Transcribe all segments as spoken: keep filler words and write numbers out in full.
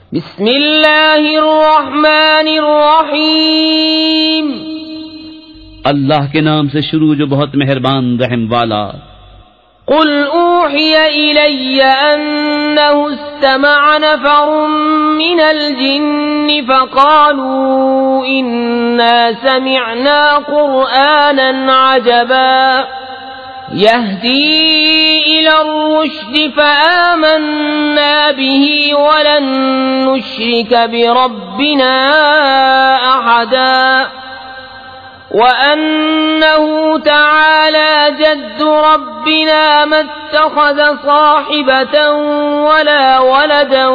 بسم اللہ الرحمن الرحیم، اللہ کے نام سے شروع جو بہت مہربان رحم والا۔ قل اوحی الی انہ استمع نفر من الجن فقالوا انا سمعنا قرآنا عجبا يهدي إلى الرشد فآمنا به ولن نشرك بربنا أحدا وأنه تعالى جد ربنا ما اتخذ صاحبة ولا ولدا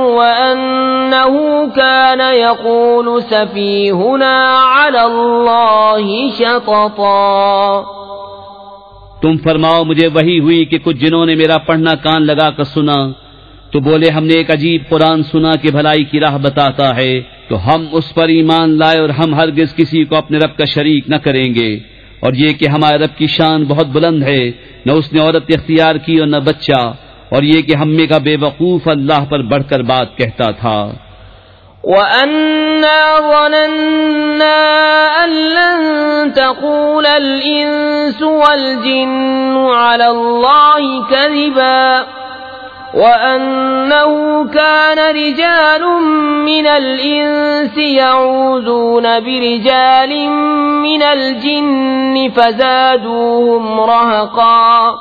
وأنه كان يقول سفيهنا على الله شططا۔ تم فرماؤ مجھے وحی ہوئی کہ کچھ جنہوں نے میرا پڑھنا کان لگا کر سنا تو بولے ہم نے ایک عجیب قرآن سنا کہ بھلائی کی راہ بتاتا ہے، تو ہم اس پر ایمان لائے اور ہم ہرگز کسی کو اپنے رب کا شریک نہ کریں گے، اور یہ کہ ہمارے رب کی شان بہت بلند ہے، نہ اس نے عورت اختیار کی اور نہ بچہ، اور یہ کہ ہم میں کا بے وقوف اللہ پر بڑھ کر بات کہتا تھا۔ وَأَنَّا ظَنَنَّا أَن لَّن تَقُولَ الْإِنسُ وَالْجِنُّ عَلَى اللَّهِ كَذِبًا وَأَنَّهُ كَانَ رِجَالٌ مِّنَ الْإِنسِ يَعُوذُونَ بِرِجَالٍ مِّنَ الْجِنِّ فَزَادُوهُمْ رَهَقًا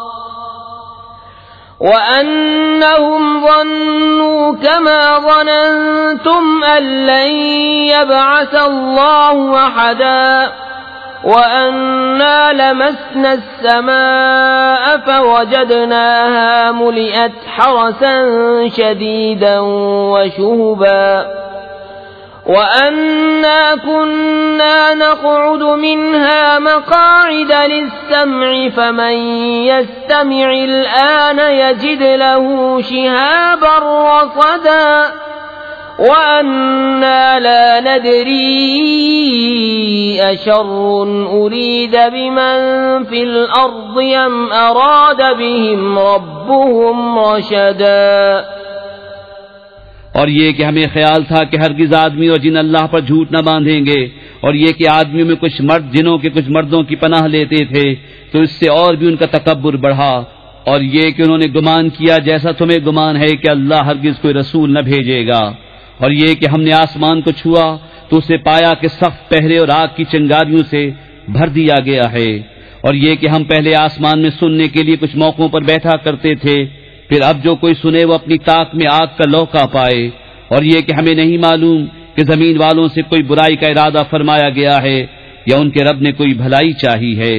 وَأَنَّهُمْ ظَنُّوا كَمَا ظَنَنتُمْ أَن لَّن يَبْعَثَ اللَّهُ أَحَدًا وَأَنَّا لَمَسْنَا السَّمَاءَ فَوَجَدْنَاهَا مُلِئَتْ حَرَسًا شَدِيدًا وَشُهُبًا وَأَنَّا كُنَّا نَقْعُدُ مِنْهَا مَقَاعِدَ لِلسَّمْعِ فَمَن يَسْتَمِعِ الْآنَ يَجِدْ لَهُ شِهَابًا رَّصَدًا وَأَنَّا لَا نَدْرِي أَشَرٌّ أُرِيدَ بِمَن فِي الْأَرْضِ أَمْ أَرَادَ بِهِمْ رَبُّهُمْ رَشَدًا۔ اور یہ کہ ہمیں خیال تھا کہ ہرگز آدمی اور جن اللہ پر جھوٹ نہ باندھیں گے، اور یہ کہ آدمیوں میں کچھ مرد جنوں کے کچھ مردوں کی پناہ لیتے تھے، تو اس سے اور بھی ان کا تکبر بڑھا، اور یہ کہ انہوں نے گمان کیا جیسا تمہیں گمان ہے کہ اللہ ہرگز کوئی رسول نہ بھیجے گا، اور یہ کہ ہم نے آسمان کو چھوا تو اسے پایا کہ سخت پہرے اور آگ کی چنگاریوں سے بھر دیا گیا ہے، اور یہ کہ ہم پہلے آسمان میں سننے کے لیے کچھ موقعوں پر بیٹھا کرتے تھے، پھر اب جو کوئی سنے وہ اپنی طاق میں آگ کا لوکا پائے، اور یہ کہ ہمیں نہیں معلوم کہ زمین والوں سے کوئی برائی کا ارادہ فرمایا گیا ہے یا ان کے رب نے کوئی بھلائی چاہی ہے۔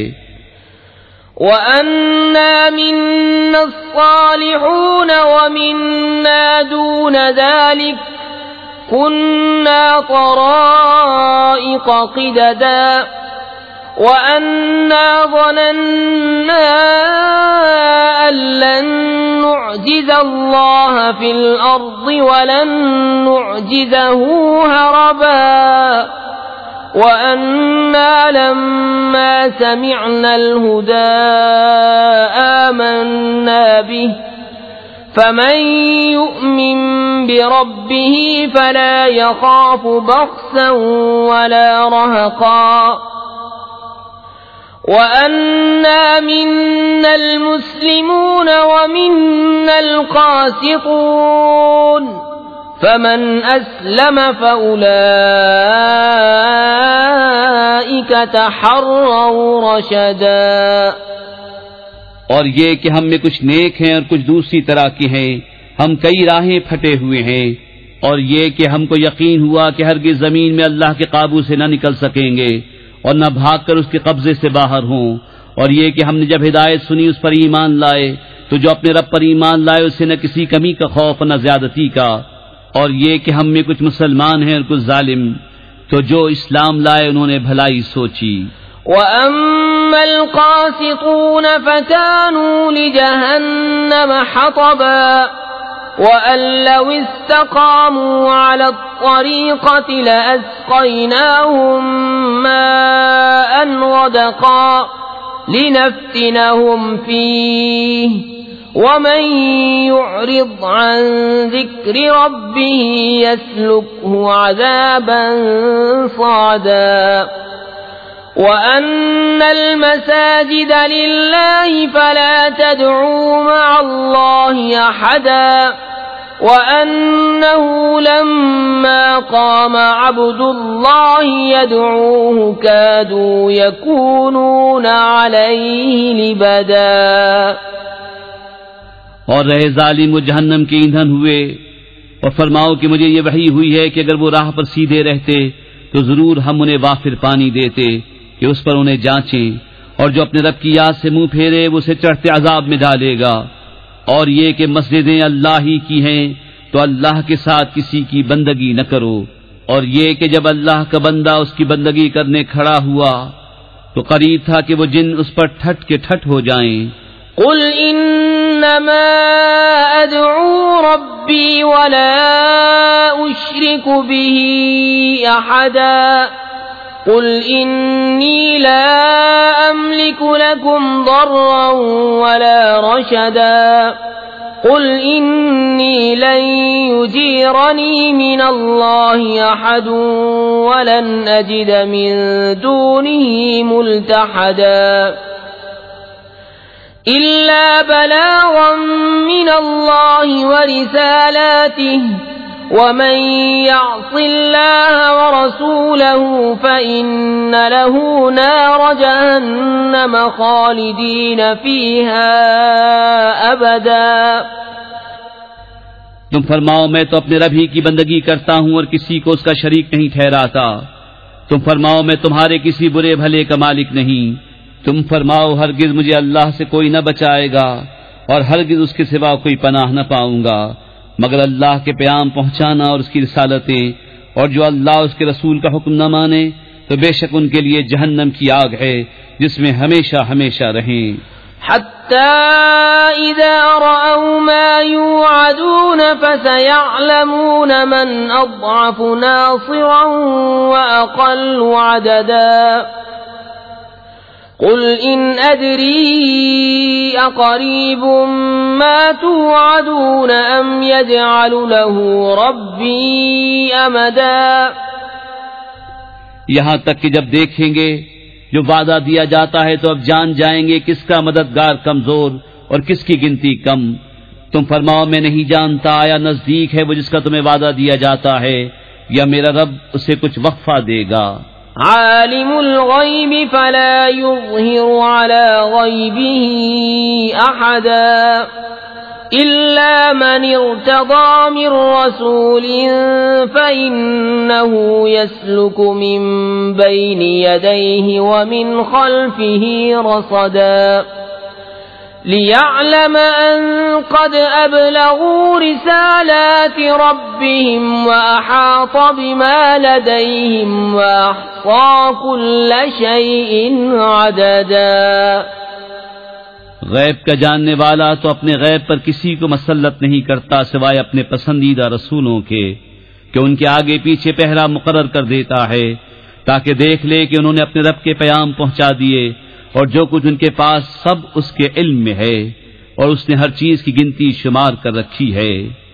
وَأَنَّا مِنَّا الصَّالِحُونَ وَمِنَّا دُونَ ذَلِكَ كُنَّا طَرَائِقَ قِدَدًا وَأَنَّا ظَنَنَّا أَن لَّن نُّعْجِزَ اللَّهَ فِي الْأَرْضِ وَلَن نُّعْجِزَهُ هَرَبًا وَأَنَّا لَمَّا سَمِعْنَا الْهُدَىٰ آمَنَّا بِهِ فَمَن يُؤْمِن بِرَبِّهِ فَلَا يَخَافُ بَخْسًا وَلَا رَهَقًا وَأَنَّا مِنَّا الْمُسْلِمُونَ وَمِنَّا الْقَاسِطُونَ فَمَنْ أَسْلَمَ فَأُولَئِكَ تَحَرَّوْا رَشَدًا۔ اور یہ کہ ہم میں کچھ نیک ہیں اور کچھ دوسری طرح کے ہیں، ہم کئی راہیں پھٹے ہوئے ہیں، اور یہ کہ ہم کو یقین ہوا کہ ہرگز زمین میں اللہ کے قابو سے نہ نکل سکیں گے اور نہ بھاگ کر اس کے قبضے سے باہر ہوں، اور یہ کہ ہم نے جب ہدایت سنی اس پر ایمان لائے، تو جو اپنے رب پر ایمان لائے اسے نہ کسی کمی کا خوف نہ زیادتی کا، اور یہ کہ ہم میں کچھ مسلمان ہیں اور کچھ ظالم، تو جو اسلام لائے انہوں نے بھلائی سوچی۔ وَأَمَّا الْقَاسِطُونَ فَكَانُوا لِجَهَنَّمَ حَطَبًا وَأَن لَّوِ اسْتَقَامُوا عَلَى الطَّرِيقَةِ لَأَسْقَيْنَاهُم مَّاءً غَدَقًا لِّنَفْتِنَهُمْ فِيهِ ومن يعرض عن ذكر ربه يسلكه عذابا صعدا وأن المساجد لله فلا تدعوا مع الله أحدا وأنه لما قام عبد الله يدعوه كادوا يكونون عليه لبدا. اور رہے ظالم وہ جہنم کے ایندھن ہوئے، اور فرماؤ کہ مجھے یہ وحی ہوئی ہے کہ اگر وہ راہ پر سیدھے رہتے تو ضرور ہم انہیں وافر پانی دیتے کہ اس پر انہیں جانچیں، اور جو اپنے رب کی یاد سے منہ پھیرے وہ اسے چڑھتے عذاب میں ڈالے گا. اور یہ کہ مسجدیں اللہ ہی کی ہیں تو اللہ کے ساتھ کسی کی بندگی نہ کرو. اور یہ کہ جب اللہ کا بندہ اس کی بندگی کرنے کھڑا ہوا تو قریب تھا کہ وہ جن اس پر ٹھٹ کے ٹھٹ ہو جائیں. قل انما ادعو ربی ولا اشرک به احدا قل انی لا املک لکم ضرا ولا رشدا قل انی لن یجیرنی من اللہ احد ولن اجد من دونه ملتحدا إلا بلاغا من الله ورسالاته ومن يعص الله ورسوله فإن له نار جهنم خالدين فيها أبدا. تم فرماؤ میں تو اپنے رب ہی کی بندگی کرتا ہوں اور کسی کو اس کا شریک نہیں ٹھہراتا. تم فرماؤ میں تمہارے کسی برے بھلے کا مالک نہیں. تم فرماؤ ہرگز مجھے اللہ سے کوئی نہ بچائے گا اور ہرگز اس کے سوا کوئی پناہ نہ پاؤں گا مگر اللہ کے پیام پہنچانا اور اس کی رسالتیں، اور جو اللہ اس کے رسول کا حکم نہ مانے تو بے شک ان کے لیے جہنم کی آگ ہے جس میں ہمیشہ ہمیشہ رہیں. حتى إذا رأوا ما يوعدون فسيعلمون من أضعف ناصرا وأقل عددا قل إن أدري أقريب ما توعدون أم يجعل له ربي أمدا. یہاں تک کہ جب دیکھیں گے جو وعدہ دیا جاتا ہے تو اب جان جائیں گے کس کا مددگار کمزور اور کس کی گنتی کم. تم فرماؤ میں نہیں جانتا آیا نزدیک ہے وہ جس کا تمہیں وعدہ دیا جاتا ہے یا میرا رب اسے کچھ وقفہ دے گا. عالم الغیب فلا یظہر علی غیبہ احدا إلا من ارتضى من رسول فإنه يسلك من بين يديه ومن خلفه رصدا ليعلم أن قد أبلغوا رسالات ربهم وأحاط بما لديهم وأحصى كل شيء عددا. غیب کا جاننے والا تو اپنے غیب پر کسی کو مسلط نہیں کرتا سوائے اپنے پسندیدہ رسولوں کے کہ ان کے آگے پیچھے پہرا مقرر کر دیتا ہے تاکہ دیکھ لے کہ انہوں نے اپنے رب کے پیام پہنچا دیے اور جو کچھ ان کے پاس سب اس کے علم میں ہے اور اس نے ہر چیز کی گنتی شمار کر رکھی ہے.